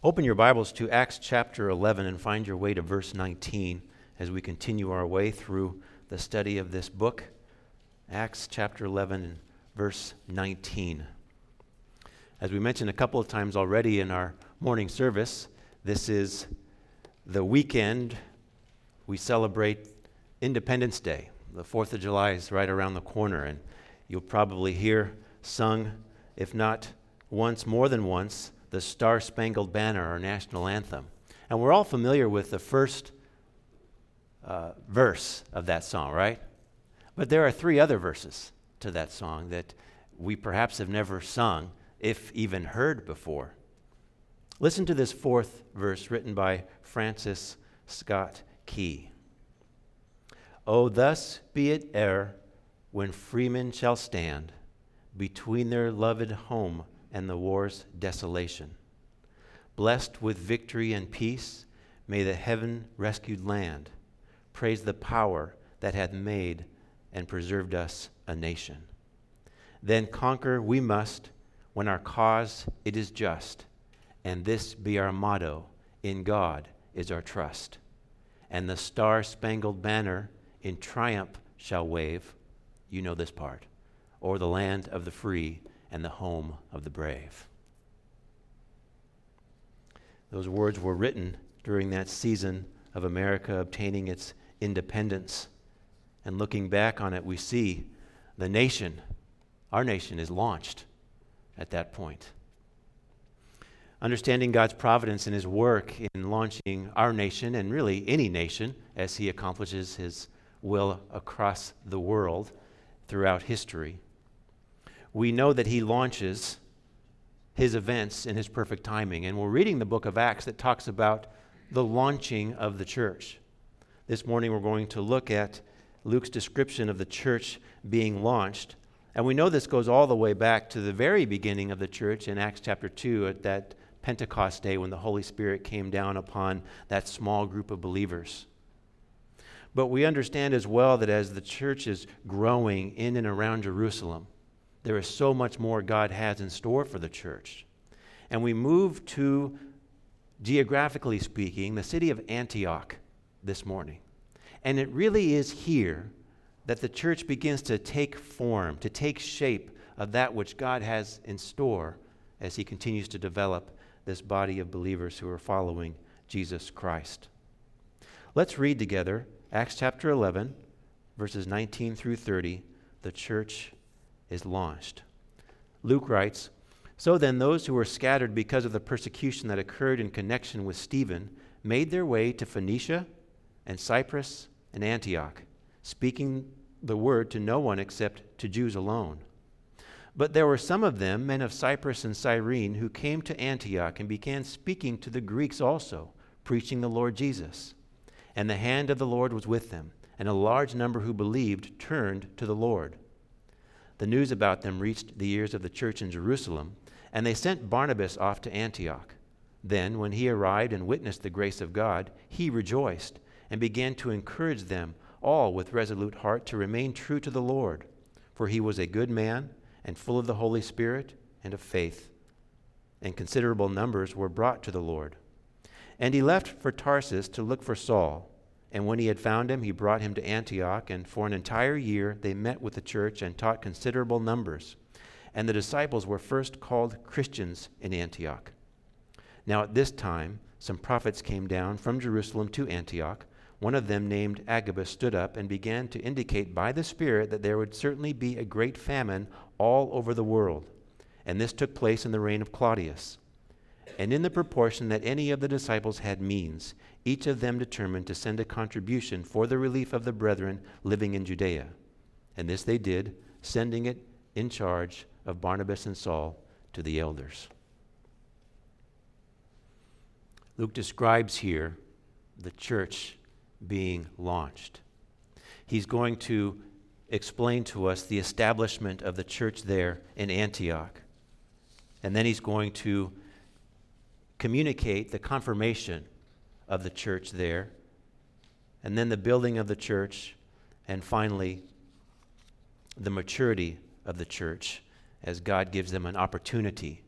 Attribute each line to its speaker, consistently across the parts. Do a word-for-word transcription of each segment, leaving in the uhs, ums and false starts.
Speaker 1: Open your Bibles to Acts chapter eleven and find your way to verse nineteen as we continue our way through the study of this book. Acts chapter eleven and verse nineteen. As we mentioned a couple of times already in our morning service, this is the weekend we celebrate Independence Day. The fourth of July is right around the corner, and you'll probably hear sung, if not once, more than once, the Star-Spangled Banner, our national anthem. And we're all familiar with the first uh, verse of that song, right? But there are three other verses to that song that we perhaps have never sung, if even heard before. Listen to this fourth verse written by Francis Scott Key. Oh, thus be it ere when freemen shall stand between their loved home and the war's desolation. Blessed with victory and peace, may the heaven-rescued land praise the power that hath made and preserved us a nation. Then conquer we must, when our cause it is just, and this be our motto, in God is our trust. And the star-spangled banner in triumph shall wave, you know this part, o'er the land of the free and the home of the brave. Those words were written during that season of America obtaining its independence. And looking back on it, we see the nation, our nation, is launched at that point. Understanding God's providence in His work in launching our nation, and really any nation, as He accomplishes His will across the world throughout history, we know that He launches His events in His perfect timing. And we're reading the book of Acts that talks about the launching of the church. This morning we're going to look at Luke's description of the church being launched. And we know this goes all the way back to the very beginning of the church in Acts chapter two, at that Pentecost day when the Holy Spirit came down upon that small group of believers. But we understand as well that as the church is growing in and around Jerusalem, there is so much more God has in store for the church. And we move to, geographically speaking, the city of Antioch this morning. And it really is here that the church begins to take form, to take shape of that which God has in store as He continues to develop this body of believers who are following Jesus Christ. Let's read together Acts chapter eleven, verses nineteen through thirty. The church is launched. Luke writes, So then those who were scattered because of the persecution that occurred in connection with Stephen made their way to Phoenicia and Cyprus and Antioch, speaking the word to no one except to Jews alone. But there were some of them, men of Cyprus and Cyrene, who came to Antioch and began speaking to the Greeks also, preaching the Lord Jesus. And the hand of the Lord was with them, and a large number who believed turned to the Lord. The news about them reached the ears of the church in Jerusalem, and they sent Barnabas off to Antioch. Then, when he arrived and witnessed the grace of God, he rejoiced and began to encourage them all with resolute heart to remain true to the Lord. For he was a good man and full of the Holy Spirit and of faith. And considerable numbers were brought to the Lord. And he left for Tarsus to look for Saul. And when he had found him, he brought him to Antioch, and for an entire year they met with the church and taught considerable numbers. And the disciples were first called Christians in Antioch. Now at this time some prophets came down from Jerusalem to Antioch. One of them, named Agabus, stood up and began to indicate by the Spirit that there would certainly be a great famine all over the world. And this took place in the reign of Claudius. And in the proportion that any of the disciples had means, each of them determined to send a contribution for the relief of the brethren living in Judea. And this they did, sending it in charge of Barnabas and Saul to the elders. Luke describes here the church being launched. He's going to explain to us the establishment of the church there in Antioch. And then he's going to communicate the confirmation of the church there, and then the building of the church, and finally the maturity of the church as God gives them an opportunity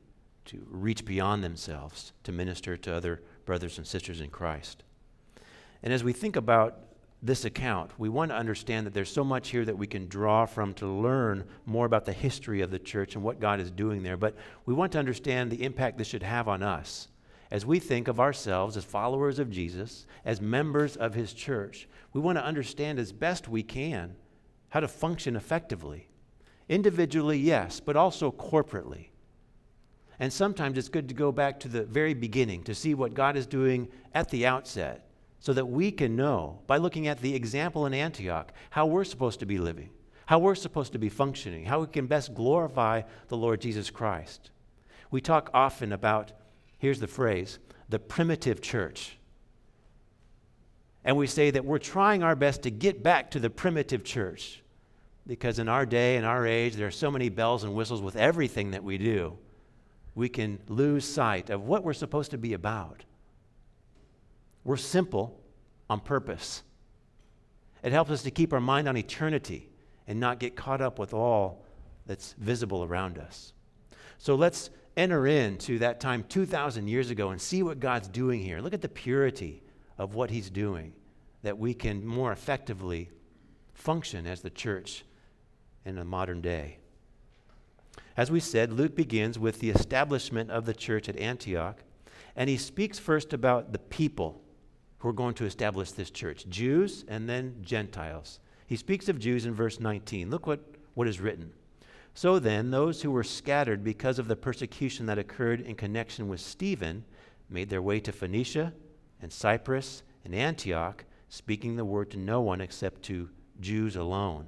Speaker 1: to reach beyond themselves to minister to other brothers and sisters in Christ. And as we think about this account, we want to understand that there's so much here that we can draw from to learn more about the history of the church and what God is doing there. But we want to understand the impact this should have on us as we think of ourselves as followers of Jesus, as members of his church. We want to understand as best we can how to function effectively. Individually, yes, but also corporately. And sometimes it's good to go back to the very beginning to see what God is doing at the outset so that we can know, by looking at the example in Antioch, how we're supposed to be living, how we're supposed to be functioning, how we can best glorify the Lord Jesus Christ. We talk often about, here's the phrase, the primitive church. And we say that we're trying our best to get back to the primitive church because in our day and our age, there are so many bells and whistles with everything that we do. We can lose sight of what we're supposed to be about. We're simple on purpose. It helps us to keep our mind on eternity and not get caught up with all that's visible around us. So let's enter into that time two thousand years ago and see what God's doing here. Look at the purity of what he's doing, that we can more effectively function as the church in the modern day. As we said, Luke begins with the establishment of the church at Antioch, and he speaks first about the people who are going to establish this church, Jews and then Gentiles. He speaks of Jews in verse nineteen. Look what, what is written. So then, those who were scattered because of the persecution that occurred in connection with Stephen made their way to Phoenicia and Cyprus and Antioch, speaking the word to no one except to Jews alone.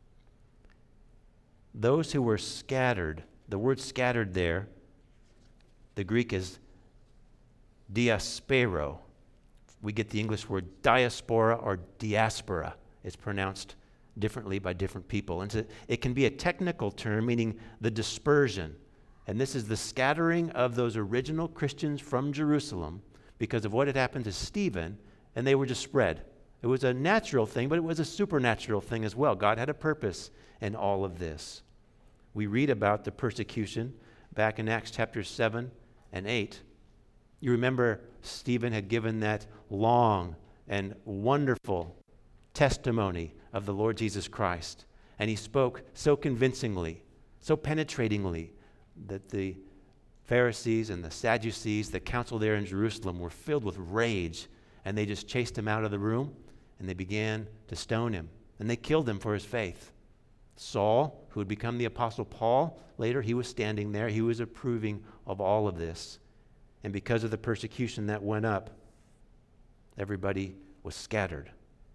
Speaker 1: Those who were scattered, the word scattered there, the Greek is diaspero. We get the English word diaspora or diaspora. It's pronounced differently by different people. And so it can be a technical term meaning the dispersion. And this is the scattering of those original Christians from Jerusalem because of what had happened to Stephen, and they were just spread. It was a natural thing, but it was a supernatural thing as well. God had a purpose in all of this. We read about the persecution back in Acts chapter seven and eight. You remember Stephen had given that long and wonderful testimony of the Lord Jesus Christ. And he spoke so convincingly, so penetratingly, that the Pharisees and the Sadducees, the council there in Jerusalem, were filled with rage. And they just chased him out of the room, and they began to stone him. And they killed him for his faith. Saul, who would become the Apostle Paul, later he was standing there. He was approving of all of this. And because of the persecution that went up, everybody was scattered.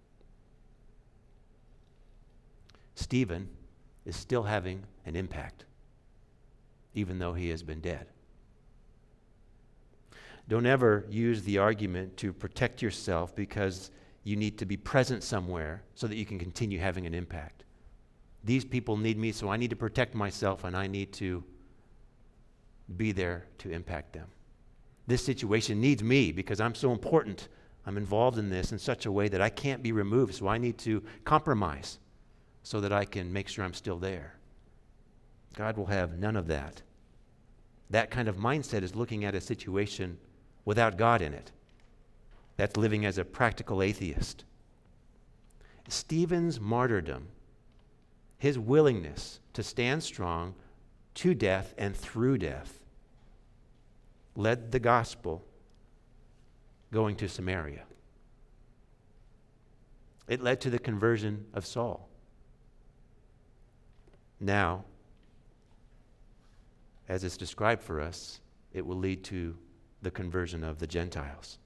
Speaker 1: Stephen is still having an impact, even though he has been dead. Don't ever use the argument to protect yourself because you need to be present somewhere so that you can continue having an impact. These people need me, so I need to protect myself and I need to be there to impact them. This situation needs me because I'm so important. I'm involved in this in such a way that I can't be removed, so I need to compromise so that I can make sure I'm still there. God will have none of that. That kind of mindset is looking at a situation without God in it. That's living as a practical atheist. Stephen's martyrdom, his willingness to stand strong to death and through death, led the gospel going to Samaria. It led to the conversion of Saul. Now, as it's described for us, it will lead to the conversion of the Gentiles.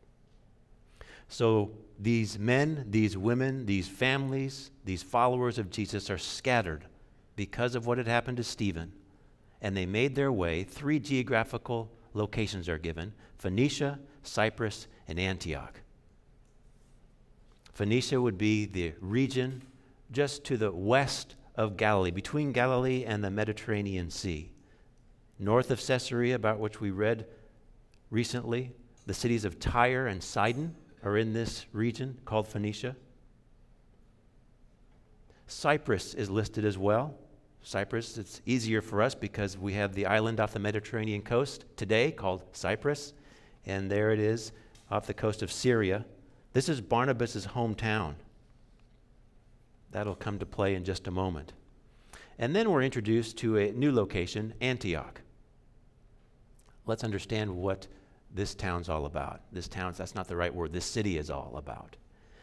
Speaker 1: So these men, these women, these families, these followers of Jesus are scattered because of what had happened to Stephen. And they made their way, three geographical locations are given, Phoenicia, Cyprus, and Antioch. Phoenicia would be the region just to the west of Galilee, between Galilee and the Mediterranean Sea. North of Caesarea, about which we read recently, the cities of Tyre and Sidon are in this region called Phoenicia. Cyprus is listed as well. Cyprus, it's easier for us because we have the island off the Mediterranean coast today called Cyprus, and there it is off the coast of Syria. This is Barnabas' hometown. That'll come to play in just a moment. And then we're introduced to a new location, Antioch. Let's understand what this town's all about. This town, that's not the right word, this city is all about.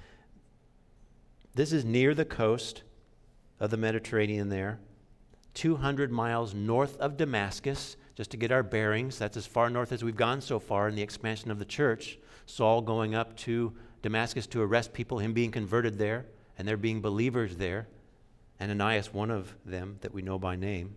Speaker 1: This is near the coast of the Mediterranean there, two hundred miles north of Damascus, just to get our bearings. That's as far north as we've gone so far in the expansion of the church. Saul going up to Damascus to arrest people, him being converted there, and there being believers there. Ananias, one of them that we know by name.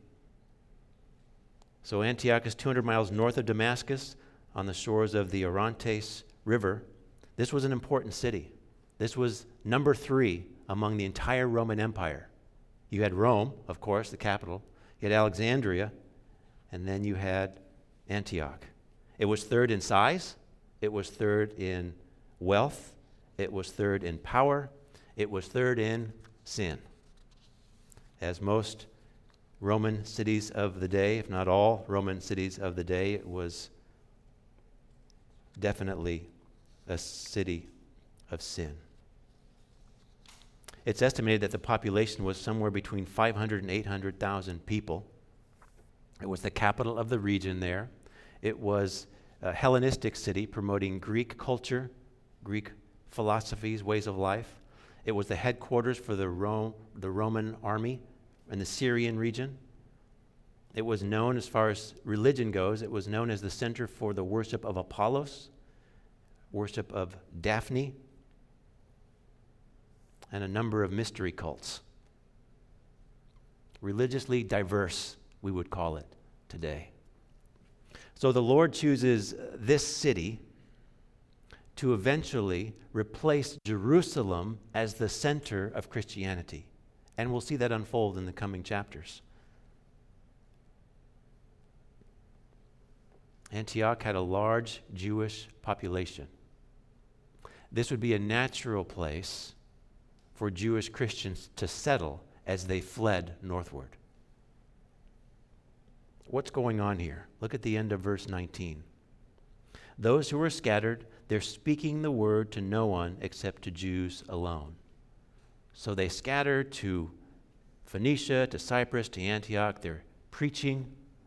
Speaker 1: So Antioch is two hundred miles north of Damascus on the shores of the Orontes River. This was an important city. This was number three among the entire Roman Empire. You had Rome, of course, the capital. You had Alexandria, and then you had Antioch. It was third in size. It was third in wealth. It was third in power. It was third in sin. As most Roman cities of the day, if not all Roman cities of the day, it was definitely a city of sin. It's estimated that the population was somewhere between five hundred and eight hundred thousand people. It was the capital of the region there. It was a Hellenistic city promoting Greek culture, Greek philosophies, ways of life. It was the headquarters for the, Rome, the Roman army in the Syrian region. It was known, as far as religion goes, it was known as the center for the worship of Apollos, worship of Daphne, and a number of mystery cults. Religiously diverse, we would call it today. So the Lord chooses this city to eventually replace Jerusalem as the center of Christianity. And we'll see that unfold in the coming chapters. Antioch had a large Jewish population. This would be a natural place for Jewish Christians to settle as they fled northward. What's going on here? Look at the end of verse nineteen. Those who are scattered, they're speaking the word to no one except to Jews alone. So they scatter to Phoenicia, to Cyprus, to Antioch. They're preaching,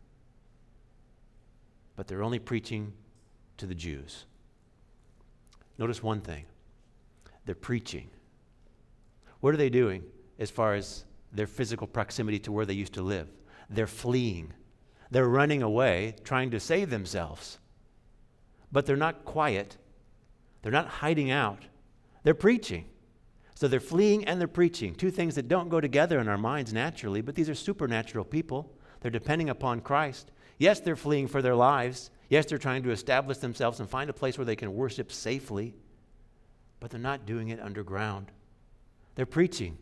Speaker 1: but they're only preaching to the Jews. Notice one thing. They're preaching. What are they doing as far as their physical proximity to where they used to live? They're fleeing. They're running away, trying to save themselves. But they're not quiet. They're not hiding out. They're preaching. So they're fleeing and they're preaching. Two things that don't go together in our minds naturally, but these are supernatural people. They're depending upon Christ. Yes, they're fleeing for their lives. Yes, they're trying to establish themselves and find a place where they can worship safely. But they're not doing it underground. They're preaching.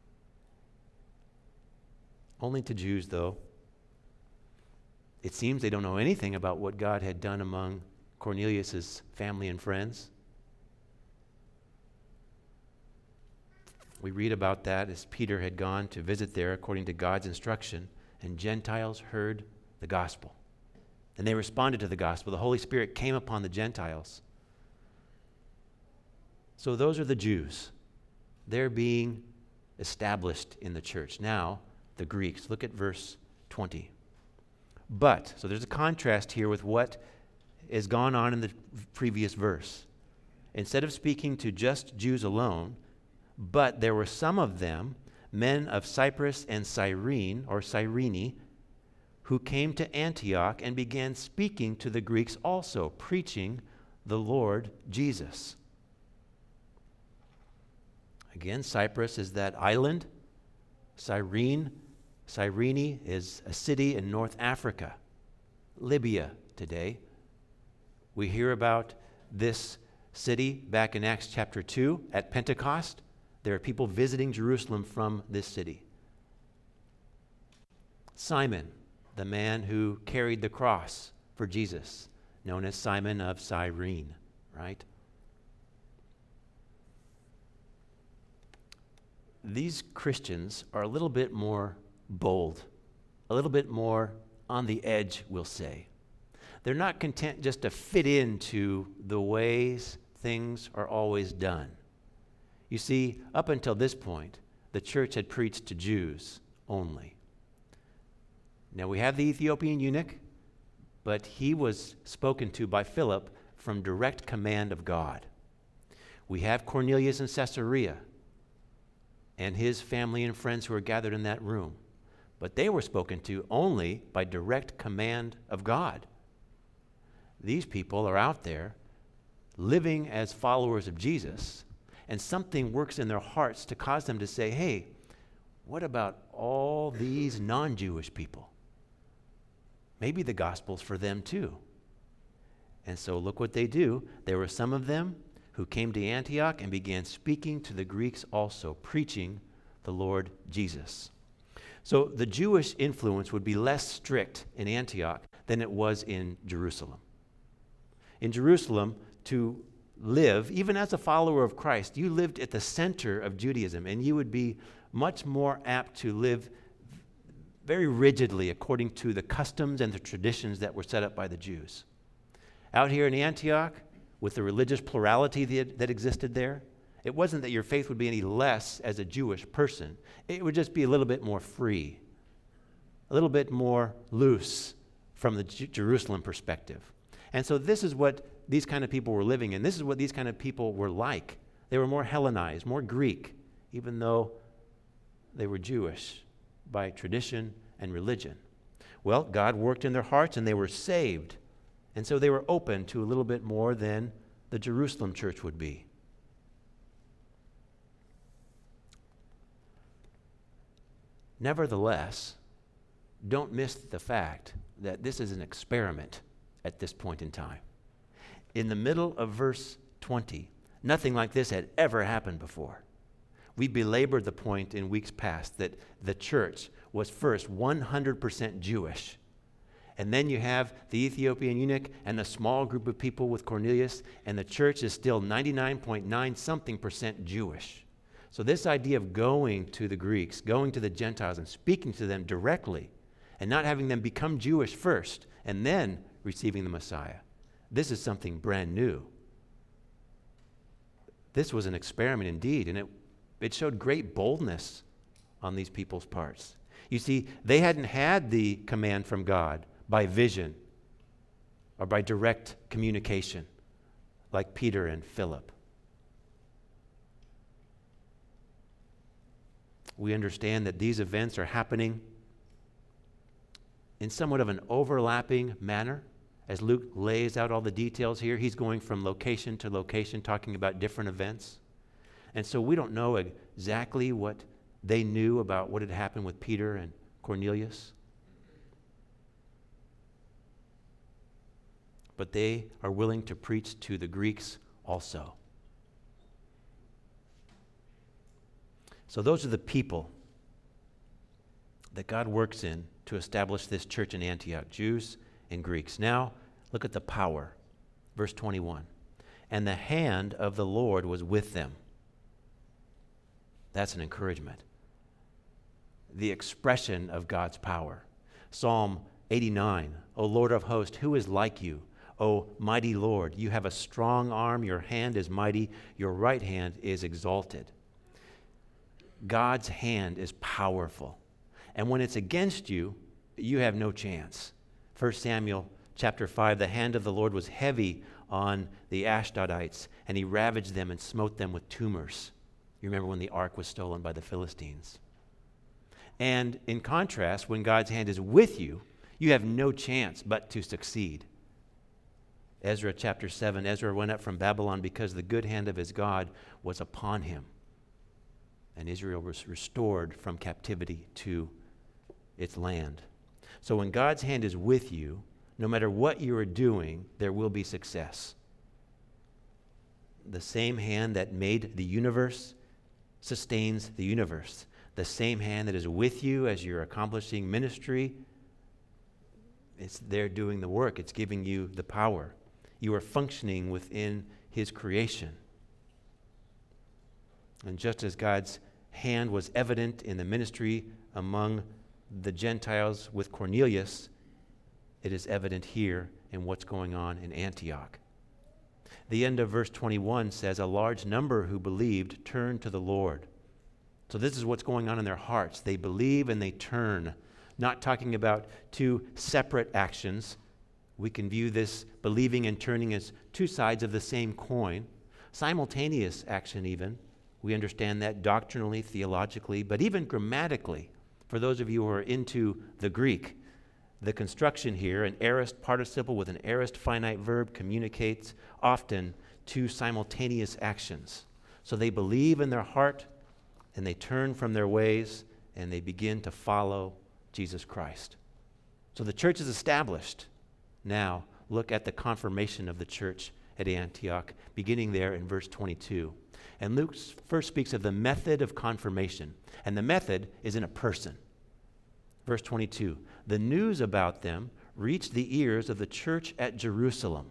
Speaker 1: Only to Jews, though. It seems they don't know anything about what God had done among Cornelius' family and friends. We read about that as Peter had gone to visit there according to God's instruction, and Gentiles heard the gospel. And they responded to the gospel. The Holy Spirit came upon the Gentiles. So those are the Jews. They're being established in the church. Now, the Greeks. Look at verse twenty. But, so there's a contrast here with what has gone on in the previous verse. Instead of speaking to just Jews alone, but there were some of them, men of Cyprus and Cyrene, or Cyrene, who came to Antioch and began speaking to the Greeks also, preaching the Lord Jesus. Again, Cyprus is that island. Cyrene, Cyrene is a city in North Africa, Libya today. We hear about this city back in Acts chapter two at Pentecost. There are people visiting Jerusalem from this city. Simon, the man who carried the cross for Jesus, known as Simon of Cyrene, right? These Christians are a little bit more bold, a little bit more on the edge, we'll say. They're not content just to fit into the ways things are always done. You see, up until this point, the church had preached to Jews only. Now we have the Ethiopian eunuch, but he was spoken to by Philip from direct command of God. We have Cornelius in Caesarea and his family and friends who are gathered in that room, but they were spoken to only by direct command of God. These people are out there living as followers of Jesus, and something works in their hearts to cause them to say, hey, what about all these non-Jewish people? Maybe the gospel's for them too. And so look what they do. There were some of them who came to Antioch and began speaking to the Greeks also, preaching the Lord Jesus. So the Jewish influence would be less strict in Antioch than it was in Jerusalem. In Jerusalem, to live, even as a follower of Christ, you lived at the center of Judaism, and you would be much more apt to live very rigidly according to the customs and the traditions that were set up by the Jews. Out here in Antioch, with the religious plurality that, that existed there, it wasn't that your faith would be any less as a Jewish person. It would just be a little bit more free, a little bit more loose from the J- Jerusalem perspective. And so this is what these kind of people were living in. This is what these kind of people were like. They were more Hellenized, more Greek, even though they were Jewish by tradition and religion. Well, God worked in their hearts and they were saved. And so they were open to a little bit more than the Jerusalem church would be. Nevertheless, don't miss the fact that this is an experiment at this point in time. In the middle of verse twenty, nothing like this had ever happened before. We belabored the point in weeks past that the church was first one hundred percent Jewish. And then you have the Ethiopian eunuch and a small group of people with Cornelius, and the church is still ninety-nine point nine something percent Jewish. So this idea of going to the Greeks, going to the Gentiles and speaking to them directly, and not having them become Jewish first and then receiving the Messiah, this is something brand new. This was an experiment indeed, and it, it showed great boldness on these people's parts. You see, they hadn't had the command from God by vision or by direct communication like Peter and Philip. We understand that these events are happening in somewhat of an overlapping manner. As Luke lays out all the details here, he's going from location to location talking about different events. And so we don't know exactly what they knew about what had happened with Peter and Cornelius. But they are willing to preach to the Greeks also. So those are the people that God works in to establish this church in Antioch, Jews and Greeks. Now, look at the power. Verse twenty-one. And the hand of the Lord was with them. That's an encouragement. The expression of God's power. Psalm eighty-nine, O Lord of hosts, who is like you? O mighty Lord, you have a strong arm, your hand is mighty, your right hand is exalted. God's hand is powerful. And when it's against you, you have no chance. First Samuel chapter five, the hand of the Lord was heavy on the Ashdodites, and he ravaged them and smote them with tumors. You remember when the ark was stolen by the Philistines. And in contrast, when God's hand is with you, you have no chance but to succeed. Ezra chapter seven, Ezra went up from Babylon because the good hand of his God was upon him. And Israel was restored from captivity to its land. So when God's hand is with you, no matter what you are doing, there will be success. The same hand that made the universe sustains the universe. The same hand that is with you as you're accomplishing ministry, it's there doing the work. It's giving you the power. You are functioning within his creation. And just as God's hand was evident in the ministry among the Gentiles with Cornelius, it is evident here in what's going on in Antioch. The end of verse twenty-one says, a large number who believed turned to the Lord. So this is what's going on in their hearts. They believe and they turn. Not talking about two separate actions. We can view this believing and turning as two sides of the same coin. Simultaneous action even. We understand that doctrinally, theologically, but even grammatically. For those of you who are into the Greek, the construction here, an aorist participle with an aorist finite verb, communicates often two simultaneous actions. So they believe in their heart, and they turn from their ways, and they begin to follow Jesus Christ. So the church is established. Now, look at the confirmation of the church at Antioch, beginning there in verse twenty-two. And Luke first speaks of the method of confirmation, and the method is in a person. Verse twenty-two, the news about them reached the ears of the church at Jerusalem.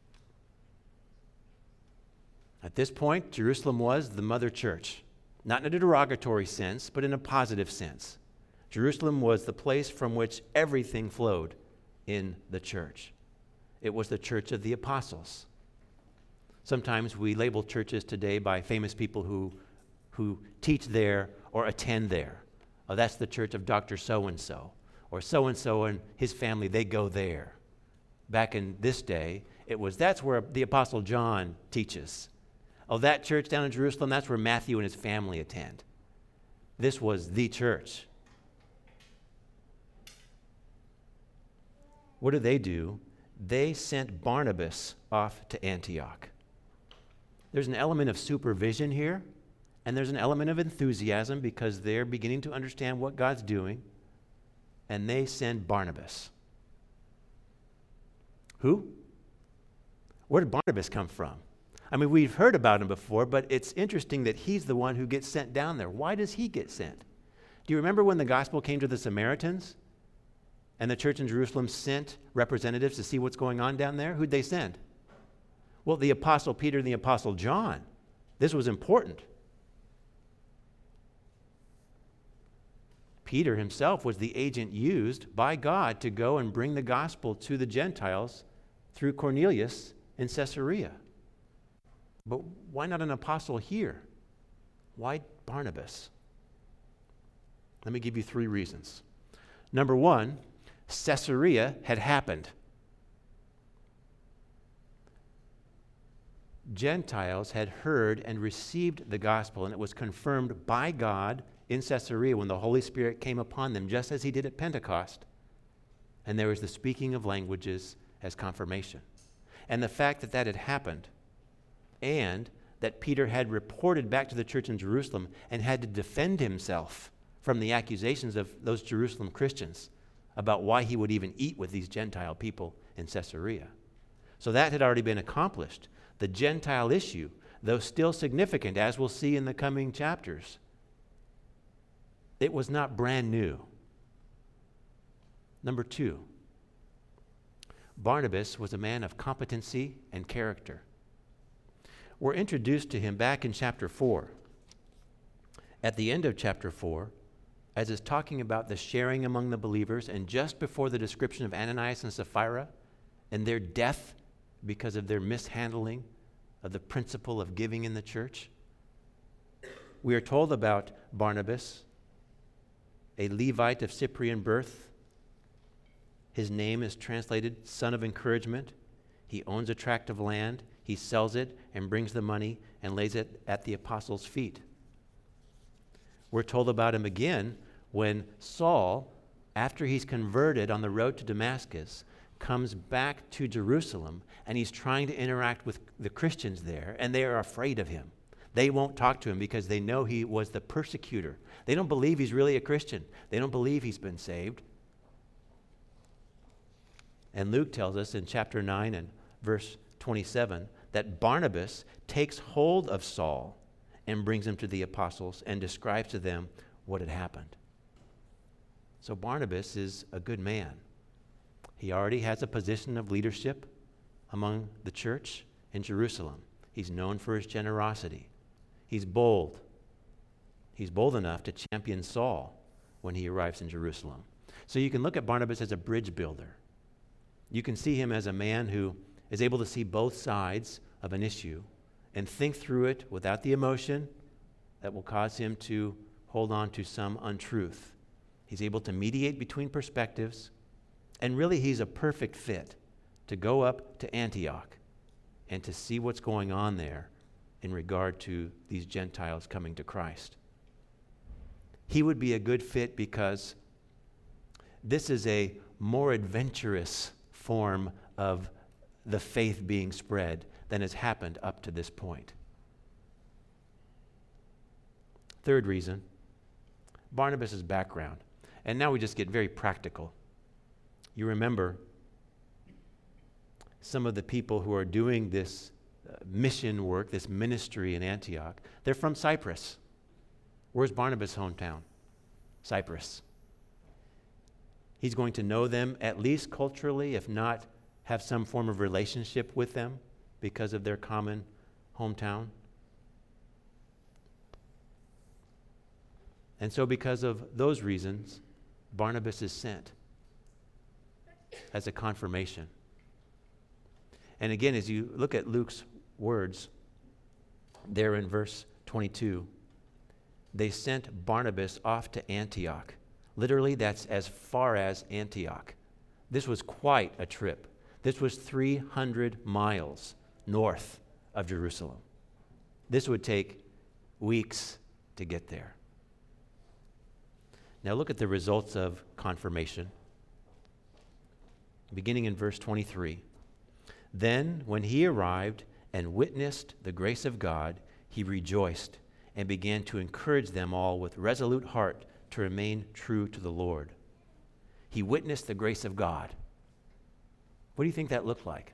Speaker 1: At this point, Jerusalem was the mother church, not in a derogatory sense, but in a positive sense. Jerusalem was the place from which everything flowed in the church. It was the church of the apostles. Sometimes we label churches today by famous people who, who teach there or attend there. Oh, that's the church of Doctor So-and-so, or so-and-so and his family, they go there. Back in this day, it was, that's where the Apostle John teaches. Oh, that church down in Jerusalem, that's where Matthew and his family attend. This was the church. What did they do? They sent Barnabas off to Antioch. There's an element of supervision here, and there's an element of enthusiasm because they're beginning to understand what God's doing, and they send Barnabas. Who? Where did Barnabas come from? I mean, we've heard about him before, but it's interesting that he's the one who gets sent down there. Why does he get sent? Do you remember when the gospel came to the Samaritans and the church in Jerusalem sent representatives to see what's going on down there? Who'd they send? Well, the Apostle Peter and the Apostle John. This was important. Peter himself was the agent used by God to go and bring the gospel to the Gentiles through Cornelius in Caesarea. But why not an apostle here? Why Barnabas? Let me give you three reasons. Number one, Caesarea had happened. Gentiles had heard and received the gospel, and it was confirmed by God in Caesarea when the Holy Spirit came upon them, just as he did at Pentecost. And there was the speaking of languages as confirmation. And the fact that that had happened, and that Peter had reported back to the church in Jerusalem and had to defend himself from the accusations of those Jerusalem Christians about why he would even eat with these Gentile people in Caesarea. So that had already been accomplished. The Gentile issue, though still significant, as we'll see in the coming chapters, it was not brand new. Number two, Barnabas was a man of competency and character. We're introduced to him back in chapter four. At the end of chapter four, as it's talking about the sharing among the believers, and just before the description of Ananias and Sapphira and their death because of their mishandling of the principle of giving in the church, we are told about Barnabas, a Levite of Cyprian birth. His name is translated son of encouragement. He owns a tract of land. He sells it and brings the money and lays it at the apostles' feet. We're told about him again when Saul, after he's converted on the road to Damascus, comes back to Jerusalem, and he's trying to interact with the Christians there, and they are afraid of him. They won't talk to him because they know he was the persecutor. They don't believe he's really a Christian. They don't believe he's been saved. And Luke tells us in chapter nine and verse twenty-seven that Barnabas takes hold of Saul and brings him to the apostles and describes to them what had happened. So Barnabas is a good man. He already has a position of leadership among the church in Jerusalem. He's known for his generosity. He's bold. He's bold enough to champion Saul when he arrives in Jerusalem. So you can look at Barnabas as a bridge builder. You can see him as a man who is able to see both sides of an issue and think through it without the emotion that will cause him to hold on to some untruth. He's able to mediate between perspectives, and really he's a perfect fit to go up to Antioch and to see what's going on there in regard to these Gentiles coming to Christ. He would be a good fit because this is a more adventurous form of the faith being spread than has happened up to this point. Third reason, Barnabas' background. And now we just get very practical. You remember some of the people who are doing this uh, mission work, this ministry in Antioch. They're from Cyprus. Where's Barnabas' hometown? Cyprus. He's going to know them at least culturally, if not have some form of relationship with them because of their common hometown. And so because of those reasons, Barnabas is sent as a confirmation. And again, as you look at Luke's words there in verse twenty-two, they sent Barnabas off to Antioch. Literally, that's as far as Antioch. This was quite a trip. This was three hundred miles north of Jerusalem. This would take weeks to get there. Now look at the results of confirmation. Beginning in verse twenty-three. Then, when he arrived and witnessed the grace of God, he rejoiced and began to encourage them all with resolute heart to remain true to the Lord. He witnessed the grace of God. What do you think that looked like?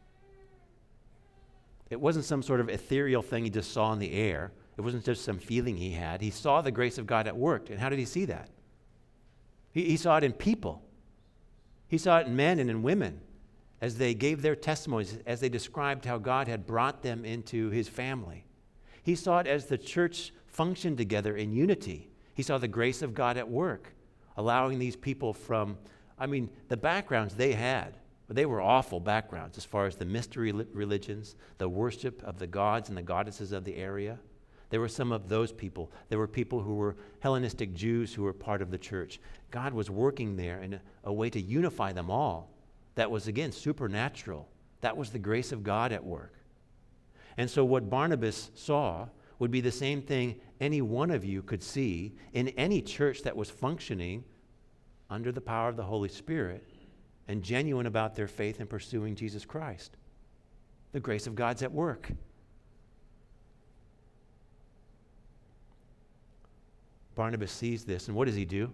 Speaker 1: It wasn't some sort of ethereal thing he just saw in the air. It wasn't just some feeling he had. He saw the grace of God at work. And how did he see that? He, he saw it in people. He saw it in men and in women as they gave their testimonies, as they described how God had brought them into his family. He saw it as the church functioned together in unity. He saw the grace of God at work, allowing these people from, I mean, the backgrounds they had, they were awful backgrounds as far as the mystery religions, the worship of the gods and the goddesses of the area. There were some of those people. There were people who were Hellenistic Jews who were part of the church. God was working there in a, a way to unify them all. That was, again, supernatural. That was the grace of God at work. And so what Barnabas saw would be the same thing any one of you could see in any church that was functioning under the power of the Holy Spirit and genuine about their faith in pursuing Jesus Christ. The grace of God's at work. Barnabas sees this, and what does he do?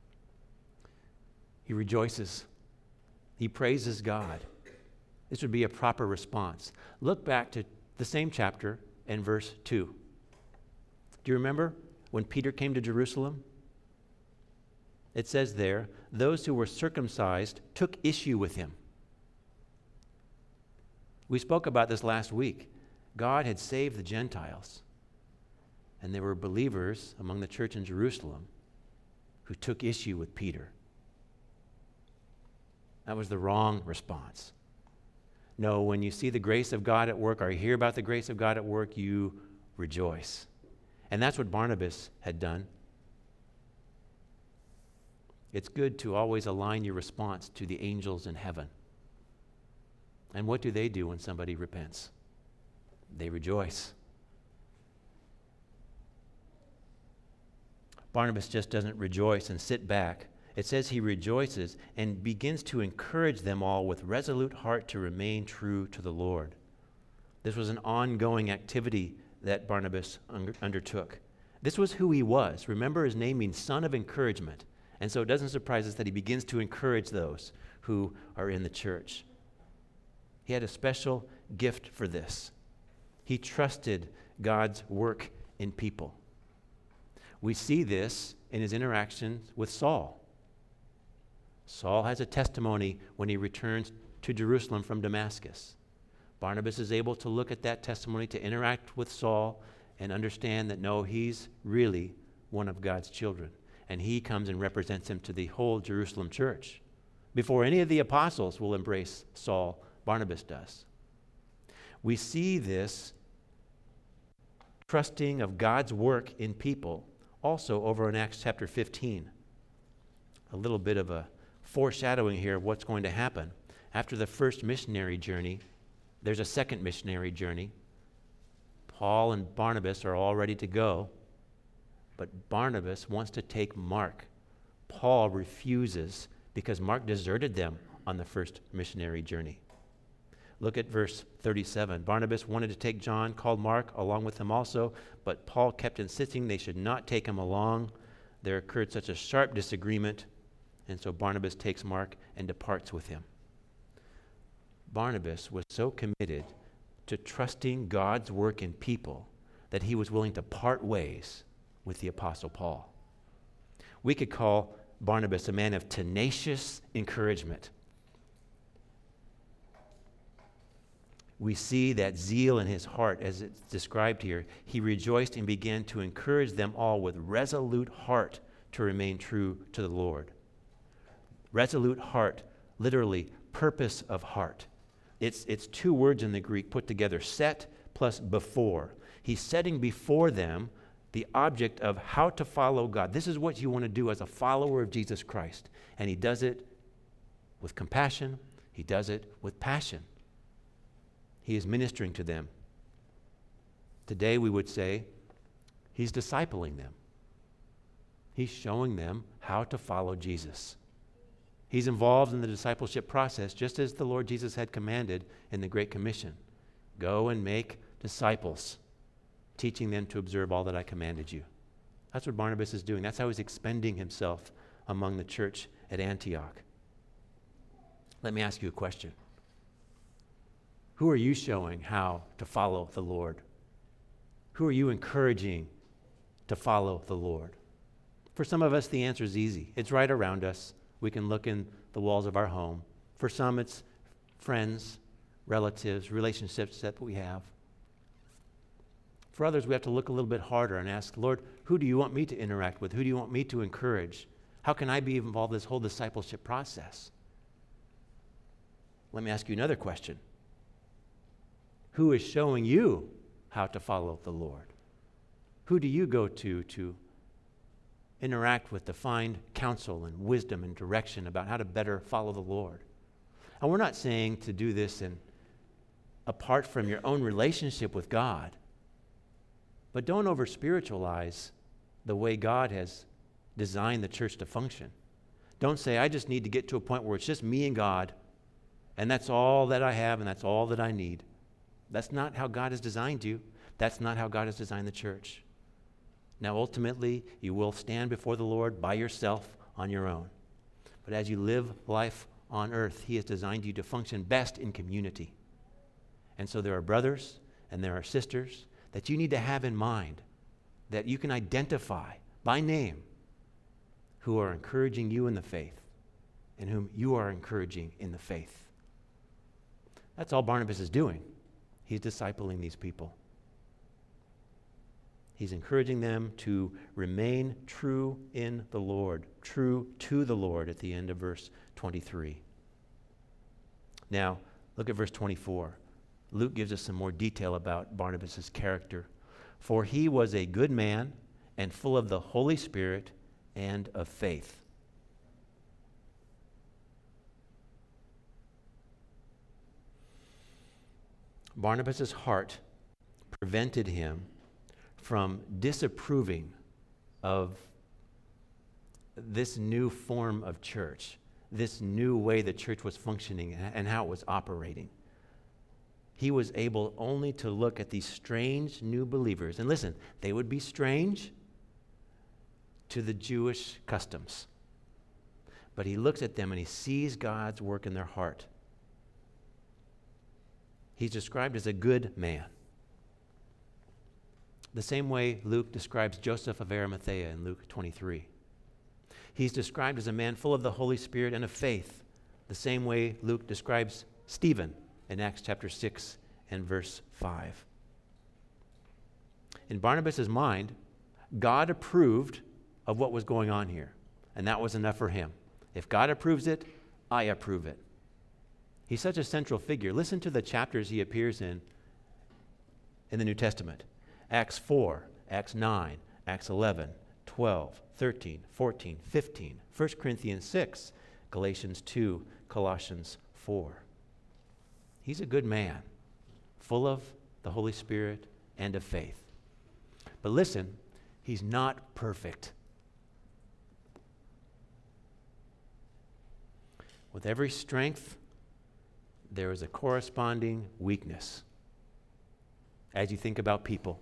Speaker 1: He rejoices. He praises God. This would be a proper response. Look back to the same chapter and verse two. Do you remember when Peter came to Jerusalem? It says there, those who were circumcised took issue with him. We spoke about this last week. God had saved the Gentiles, and there were believers among the church in Jerusalem who took issue with Peter. That was the wrong response. No, when you see the grace of God at work or you hear about the grace of God at work, you rejoice. And that's what Barnabas had done. It's good to always align your response to the angels in heaven. And what do they do when somebody repents? They rejoice. Barnabas just doesn't rejoice and sit back. It says he rejoices and begins to encourage them all with resolute heart to remain true to the Lord. This was an ongoing activity that Barnabas un- undertook. This was who he was. Remember, his name means son of encouragement. And so it doesn't surprise us that he begins to encourage those who are in the church. He had a special gift for this. He trusted God's work in people. We see this in his interactions with Saul. Saul has a testimony when he returns to Jerusalem from Damascus. Barnabas is able to look at that testimony, to interact with Saul, and understand that no, he's really one of God's children. and he comes and represents him to the whole Jerusalem church. Before any of the apostles will embrace Saul, Barnabas does. We see this trusting of God's work in people also over in Acts chapter fifteen. A little bit of a foreshadowing here of what's going to happen. After the first missionary journey, there's a second missionary journey. Paul and Barnabas are all ready to go, but Barnabas wants to take Mark. Paul refuses because Mark deserted them on the first missionary journey. Look at verse thirty-seven. Barnabas wanted to take John, called Mark along with him also, but Paul kept insisting they should not take him along. There occurred such a sharp disagreement, and so Barnabas takes Mark and departs with him. Barnabas was so committed to trusting God's work in people that he was willing to part ways with the Apostle Paul. We could call Barnabas a man of tenacious encouragement. We see that zeal in his heart as it's described here. He rejoiced and began to encourage them all with resolute heart to remain true to the Lord. Resolute heart, literally purpose of heart. It's, it's two words in the Greek put together, set plus before. He's setting before them the object of how to follow God. This is what you want to do as a follower of Jesus Christ. And he does it with compassion. He does it with passion. He is ministering to them. Today we would say he's discipling them. He's showing them how to follow Jesus. He's involved in the discipleship process just as the Lord Jesus had commanded in the Great Commission. Go and make disciples, teaching them to observe all that I commanded you. That's what Barnabas is doing. That's how he's expending himself among the church at Antioch. Let me ask you a question. Who are you showing how to follow the Lord? Who are you encouraging to follow the Lord? For some of us, the answer is easy. It's right around us. We can look in the walls of our home. For some, it's friends, relatives, relationships that we have. For others, we have to look a little bit harder and ask, Lord, who do you want me to interact with? Who do you want me to encourage? How can I be involved in this whole discipleship process? Let me ask you another question. Who is showing you how to follow the Lord? Who do you go to to interact with to find counsel and wisdom and direction about how to better follow the Lord? And we're not saying to do this in, apart from your own relationship with God, but don't over-spiritualize the way God has designed the church to function. Don't say, I just need to get to a point where it's just me and God, and that's all that I have and that's all that I need. That's not how God has designed you. That's not how God has designed the church. Now, ultimately, you will stand before the Lord by yourself on your own. But as you live life on earth, he has designed you to function best in community. And so there are brothers and there are sisters that you need to have in mind, that you can identify by name, who are encouraging you in the faith and whom you are encouraging in the faith. That's all Barnabas is doing. He's discipling these people. He's encouraging them to remain true in the Lord, true to the Lord at the end of verse twenty-three. Now, look at verse twenty-four. Luke gives us some more detail about Barnabas' character. For he was a good man and full of the Holy Spirit and of faith. Barnabas' heart prevented him from disapproving of this new form of church, this new way the church was functioning and how it was operating. He was able only to look at these strange new believers. And listen, they would be strange to the Jewish customs. But he looks at them and he sees God's work in their heart. He's described as a good man. The same way Luke describes Joseph of Arimathea in Luke twenty-three. He's described as a man full of the Holy Spirit and of faith, the same way Luke describes Stephen in Acts chapter six and verse five. In Barnabas' mind, God approved of what was going on here. And that was enough for him. If God approves it, I approve it. He's such a central figure. Listen to the chapters he appears in in the New Testament. Acts four, Acts nine, Acts eleven, twelve, thirteen, fourteen, fifteen, First Corinthians six, Galatians two, Colossians four. He's a good man, full of the Holy Spirit and of faith. But listen, he's not perfect. With every strength, there is a corresponding weakness as you think about people.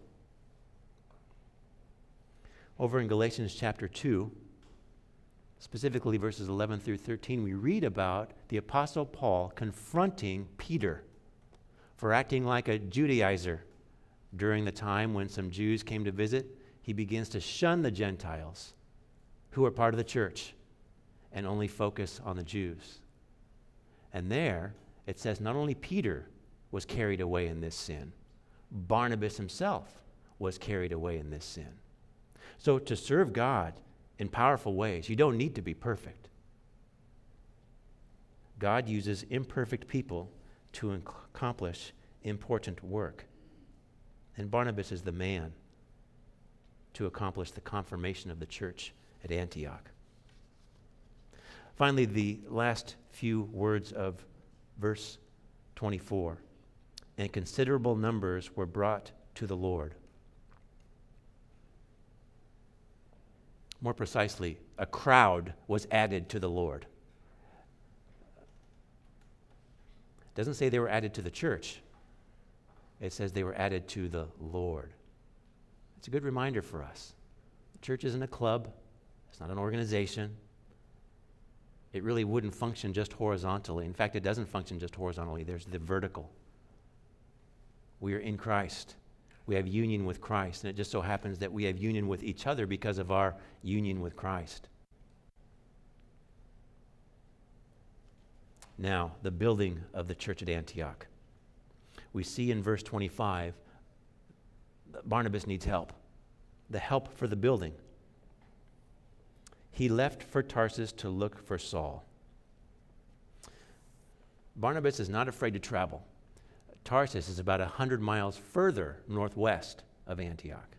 Speaker 1: Over in Galatians chapter two, specifically verses eleven through thirteen, we read about the Apostle Paul confronting Peter for acting like a Judaizer during the time when some Jews came to visit. He begins to shun the Gentiles who are part of the church and only focus on the Jews. And there, it says not only Peter was carried away in this sin, Barnabas himself was carried away in this sin. So to serve God in powerful ways, you don't need to be perfect. God uses imperfect people to accomplish important work. And Barnabas is the man to accomplish the confirmation of the church at Antioch. Finally, the last few words of verse twenty-four. And considerable numbers were brought to the Lord. More precisely, a crowd was added to the Lord. It doesn't say they were added to the church. It says they were added to the Lord. It's a good reminder for us. The church isn't a club. It's not an organization. It really wouldn't function just horizontally. In fact, it doesn't function just horizontally. There's the vertical. We are in Christ. We have union with Christ. And it just so happens that we have union with each other because of our union with Christ. Now, the building of the church at Antioch. We see in verse twenty-five, that Barnabas needs help. The help for the building. He left for Tarsus to look for Saul. Barnabas is not afraid to travel. Tarsus is about one hundred miles further northwest of Antioch.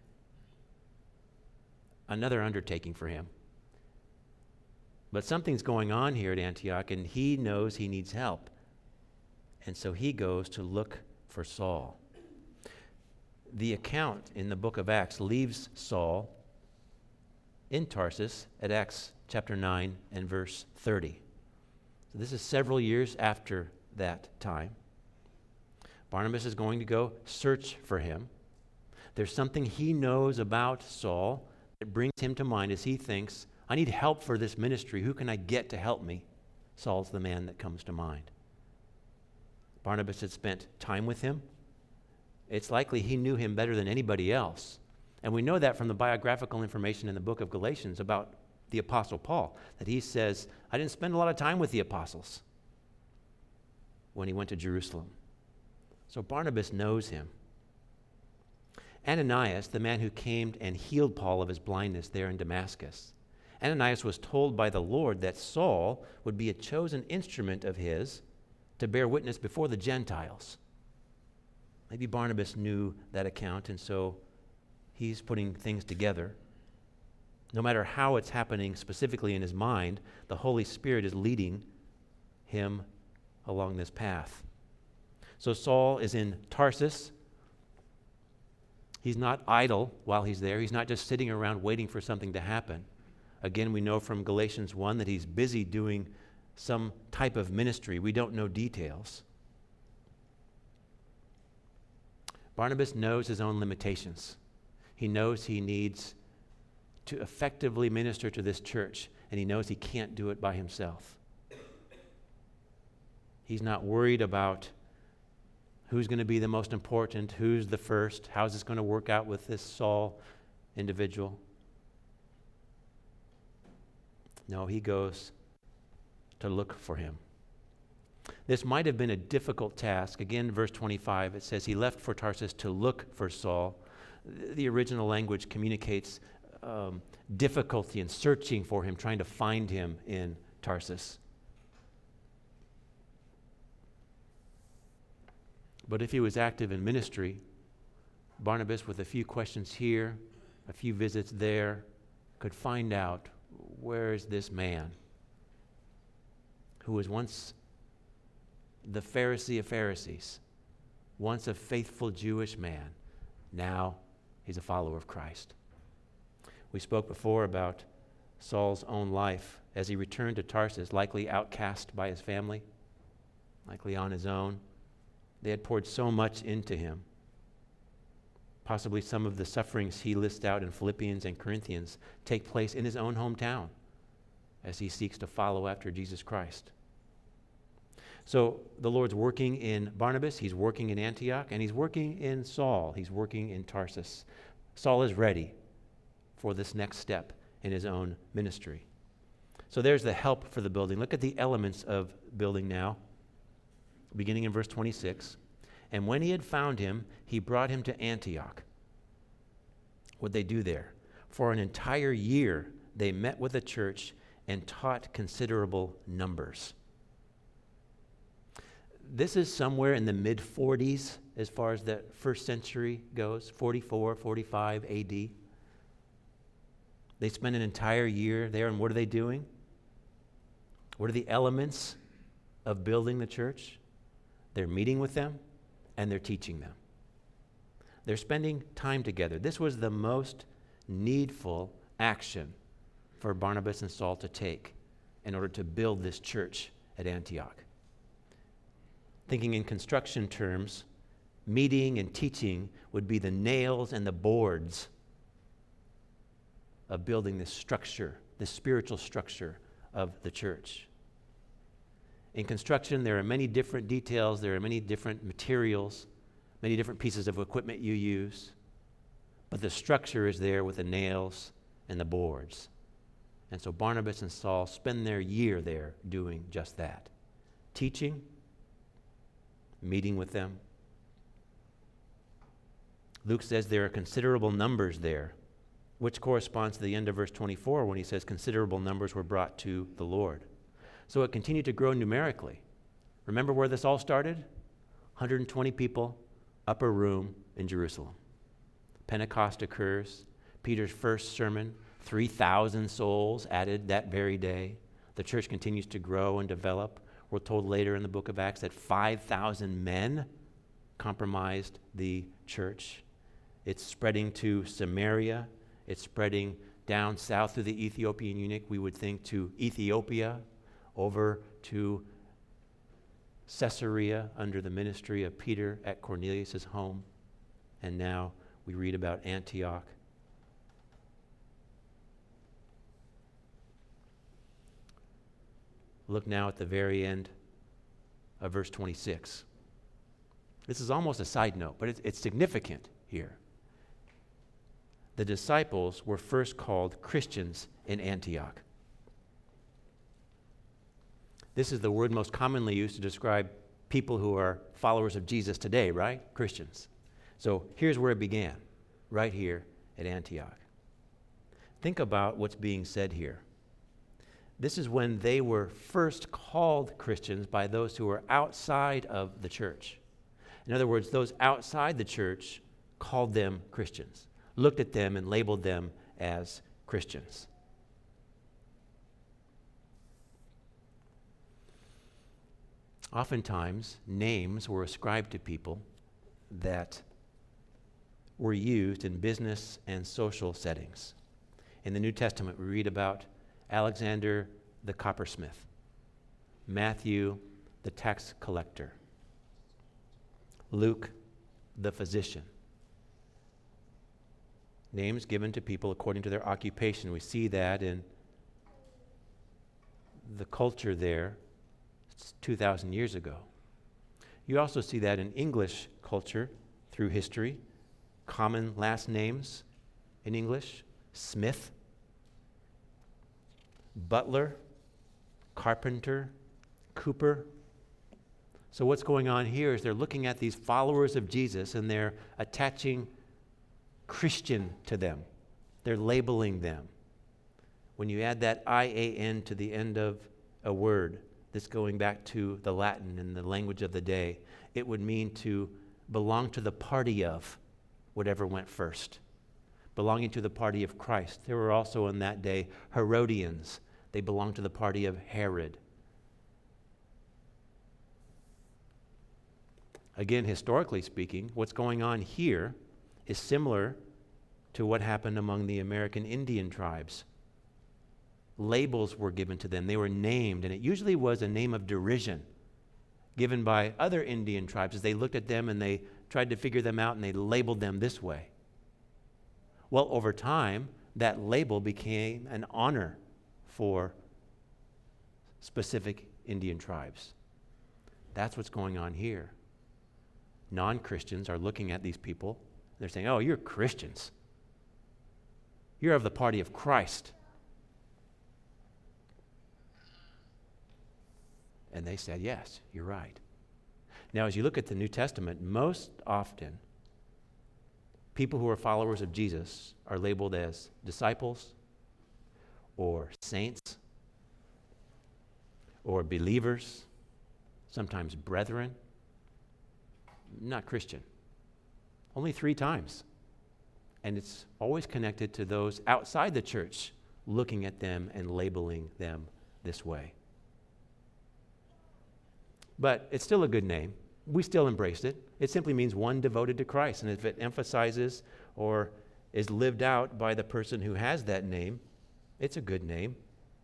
Speaker 1: Another undertaking for him. But something's going on here at Antioch, and he knows he needs help. And so he goes to look for Saul. The account in the book of Acts leaves Saul in Tarsus at Acts chapter nine and verse thirty. So this is several years after that time. Barnabas is going to go search for him. There's something he knows about Saul that brings him to mind as he thinks, I need help for this ministry. Who can I get to help me? Saul's the man that comes to mind. Barnabas had spent time with him. It's likely he knew him better than anybody else. And we know that from the biographical information in the book of Galatians about the Apostle Paul, that he says, I didn't spend a lot of time with the apostles when he went to Jerusalem. So Barnabas knows him. Ananias, the man who came and healed Paul of his blindness there in Damascus, Ananias was told by the Lord that Saul would be a chosen instrument of his to bear witness before the Gentiles. Maybe Barnabas knew that account, and so he's putting things together. No matter how it's happening specifically in his mind, the Holy Spirit is leading him along this path. So Saul is in Tarsus. He's not idle while he's there. He's not just sitting around waiting for something to happen. Again, we know from Galatians one that he's busy doing some type of ministry. We don't know details. Barnabas knows his own limitations. He knows he needs to effectively minister to this church, and he knows he can't do it by himself. He's not worried about who's going to be the most important, who's the first, how's this going to work out with this Saul individual. No, he goes to look for him. This might have been a difficult task. Again, verse twenty-five, it says he left for Tarsus to look for Saul. The original language communicates um, difficulty in searching for him, trying to find him in Tarsus. But if he was active in ministry, Barnabas, with a few questions here, a few visits there, could find out, where is this man who was once the Pharisee of Pharisees, once a faithful Jewish man, now he's a follower of Christ. We spoke before about Saul's own life as he returned to Tarsus, likely outcast by his family, likely on his own. They had poured so much into him. Possibly some of the sufferings he lists out in Philippians and Corinthians take place in his own hometown as he seeks to follow after Jesus Christ. So the Lord's working in Barnabas, he's working in Antioch, and he's working in Saul. He's working in Tarsus. Saul is ready for this next step in his own ministry. So there's the help for the building. Look at the elements of building now, beginning in verse twenty-six. And when he had found him, he brought him to Antioch. What'd they do there? For an entire year, they met with the church and taught considerable numbers. This is somewhere in the mid forties as far as the first century goes, forty-four, forty-five A D. They spent an entire year there, and what are they doing? What are the elements of building the church? They're meeting with them, and they're teaching them. They're spending time together. This was the most needful action for Barnabas and Saul to take in order to build this church at Antioch. Thinking in construction terms, meeting and teaching would be the nails and the boards of building this structure, this spiritual structure of the church. In construction, there are many different details, there are many different materials, many different pieces of equipment you use, but the structure is there with the nails and the boards. And so Barnabas and Saul spend their year there doing just that. Teaching, meeting with them. Luke says there are considerable numbers there, which corresponds to the end of verse twenty-four when he says considerable numbers were brought to the Lord. So it continued to grow numerically. Remember where this all started? one hundred twenty people, upper room in Jerusalem. Pentecost occurs. Peter's first sermon, three thousand souls added that very day. The church continues to grow and develop. We're told later in the book of Acts that five thousand men compromised the church. It's spreading to Samaria. It's spreading down south through the Ethiopian eunuch, we would think, to Ethiopia, over to Caesarea under the ministry of Peter at Cornelius' home. And now we read about Antioch. Look now at the very end of verse twenty-six. This is almost a side note, but it's, it's significant here. The disciples were first called Christians in Antioch. This is the word most commonly used to describe people who are followers of Jesus today, right? Christians. So here's where it began, right here at Antioch. Think about what's being said here. This is when they were first called Christians by those who were outside of the church. In other words, those outside the church called them Christians, looked at them and labeled them as Christians. Oftentimes, names were ascribed to people that were used in business and social settings. In the New Testament, we read about Alexander the coppersmith, Matthew the tax collector, Luke the physician. Names given to people according to their occupation. We see that in the culture there two thousand years ago. You also see that in English culture through history. Common last names in English: Smith, Butler, Carpenter, Cooper. So what's going on here is they're looking at these followers of Jesus and they're attaching Christian to them. They're labeling them. When you add that I A N to the end of a word, this going back to the Latin and the language of the day, it would mean to belong to the party of whatever went first. Belonging to the party of Christ. There were also in that day Herodians. They belonged to the party of Herod. Again, historically speaking, what's going on here is similar to what happened among the American Indian tribes. Labels were given to them. They were named, and it usually was a name of derision given by other Indian tribes as they looked at them and they tried to figure them out and they labeled them this way. Well, over time, that label became an honor for specific Indian tribes. That's what's going on here. Non-Christians are looking at these people. They're saying, oh, you're Christians. You're of the party of Christ. And they said, yes, you're right. Now, as you look at the New Testament, most often, people who are followers of Jesus are labeled as disciples or saints or believers, sometimes brethren, not Christian. Only three times. And it's always connected to those outside the church looking at them and labeling them this way. But it's still a good name. We still embrace it. It simply means one devoted to Christ. And if it emphasizes or is lived out by the person who has that name, it's a good name.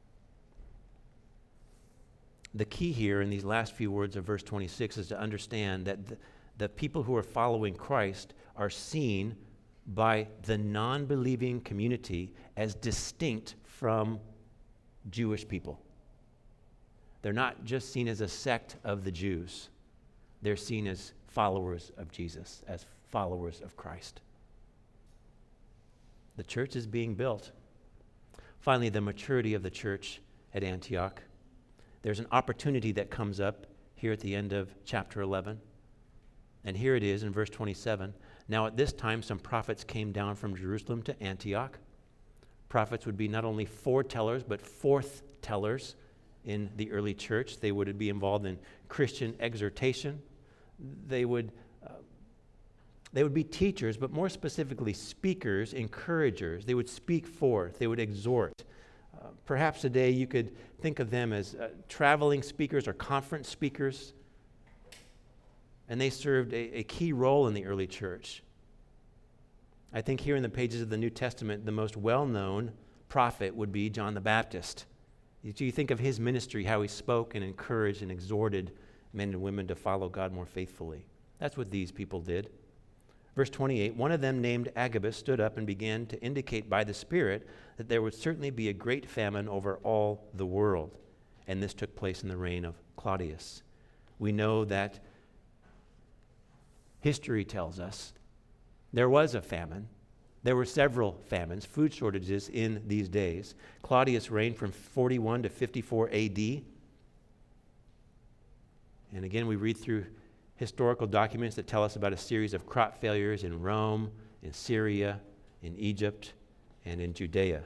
Speaker 1: The key here in these last few words of verse twenty-six is to understand that the, the people who are following Christ are seen by the non-believing community as distinct from Jewish people. They're not just seen as a sect of the Jews. They're seen as followers of Jesus, as followers of Christ. The church is being built. Finally, the maturity of the church at Antioch. There's an opportunity that comes up here at the end of chapter eleven. And here it is in verse twenty-seven. Now at this time some prophets came down from Jerusalem to Antioch. Prophets would be not only foretellers, but forth tellers in the early church. They would be involved in Christian exhortation. They would, uh, they would be teachers, but more specifically speakers, encouragers. They would speak forth. They would exhort. Uh, perhaps today you could think of them as uh, traveling speakers or conference speakers. And they served a, a key role in the early church. I think here in the pages of the New Testament, the most well-known prophet would be John the Baptist. Do you think of his ministry, how he spoke and encouraged and exhorted men and women to follow God more faithfully? That's what these people did. Verse twenty-eight, one of them named Agabus stood up and began to indicate by the Spirit that there would certainly be a great famine over all the world. And this took place in the reign of Claudius. We know that history tells us there was a famine. There were several famines, food shortages in these days. Claudius reigned from forty-one to fifty-four A D. And again, we read through historical documents that tell us about a series of crop failures in Rome, in Syria, in Egypt, and in Judea.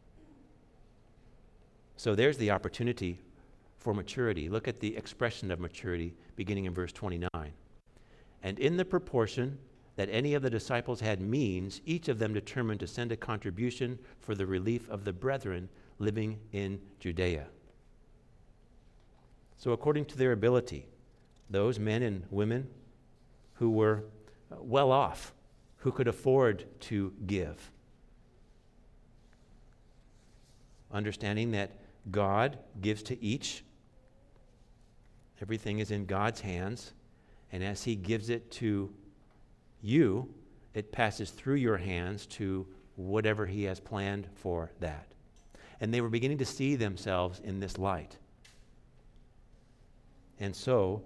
Speaker 1: So there's the opportunity for maturity. Look at the expression of maturity beginning in verse twenty-nine. And in the proportion that any of the disciples had means, each of them determined to send a contribution for the relief of the brethren living in Judea. So according to their ability, those men and women who were well off, who could afford to give, understanding that God gives to each, everything is in God's hands, and as he gives it to you, it passes through your hands to whatever he has planned for that. And they were beginning to see themselves in this light. And so,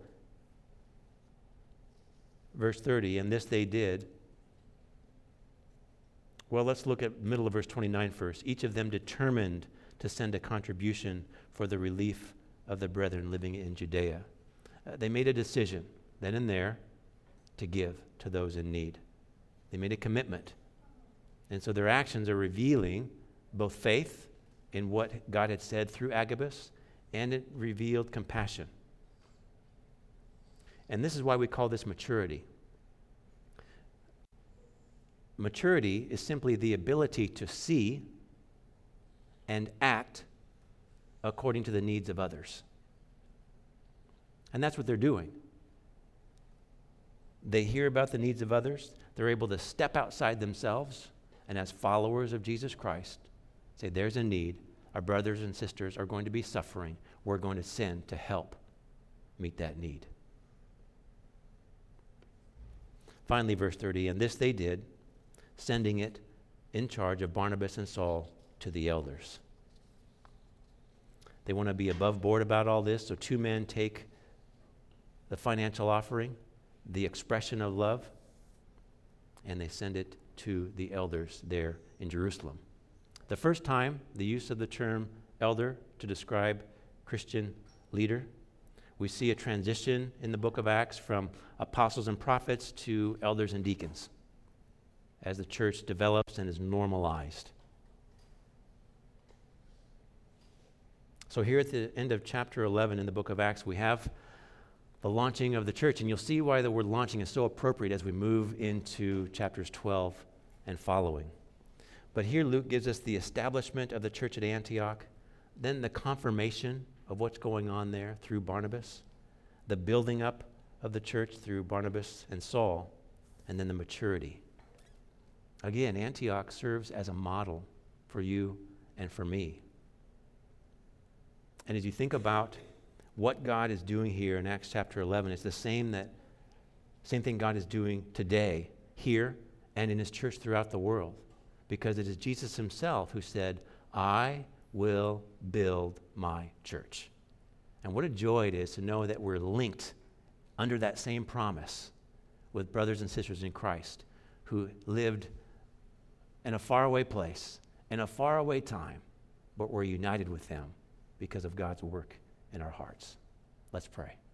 Speaker 1: verse thirty, and this they did. Well, let's look at middle of verse twenty-nine first. Each of them determined to send a contribution for the relief of the brethren living in Judea. Uh, they made a decision then and there to give to those in need. They made a commitment. And so their actions are revealing both faith in what God had said through Agabus, and it revealed compassion. And this is why we call this maturity. Maturity is simply the ability to see and act according to the needs of others. And that's what they're doing. They hear about the needs of others. They're able to step outside themselves, and as followers of Jesus Christ, say, there's a need. Our brothers and sisters are going to be suffering. We're going to send to help meet that need. Finally, verse thirty, and this they did, sending it in charge of Barnabas and Saul to the elders. They want to be above board about all this, so two men take the financial offering, the expression of love, and they send it to the elders there in Jerusalem. The first time, the use of the term elder to describe Christian leader, we see a transition in the book of Acts from apostles and prophets to elders and deacons as the church develops and is normalized. So here at the end of chapter eleven in the book of Acts, we have the launching of the church, and you'll see why the word launching is so appropriate as we move into chapters twelve and following. But here Luke gives us the establishment of the church at Antioch, then the confirmation of what's going on there through Barnabas, the building up of the church through Barnabas and Saul, and then the maturity. Again, Antioch serves as a model for you and for me. And as you think about what God is doing here in Acts chapter eleven, it's the same that same thing God is doing today, here, and in his church throughout the world. Because it is Jesus himself who said, I will build my church. And what a joy it is to know that we're linked under that same promise with brothers and sisters in Christ who lived in a faraway place, in a faraway time, but we're united with them because of God's work in our hearts. Let's pray.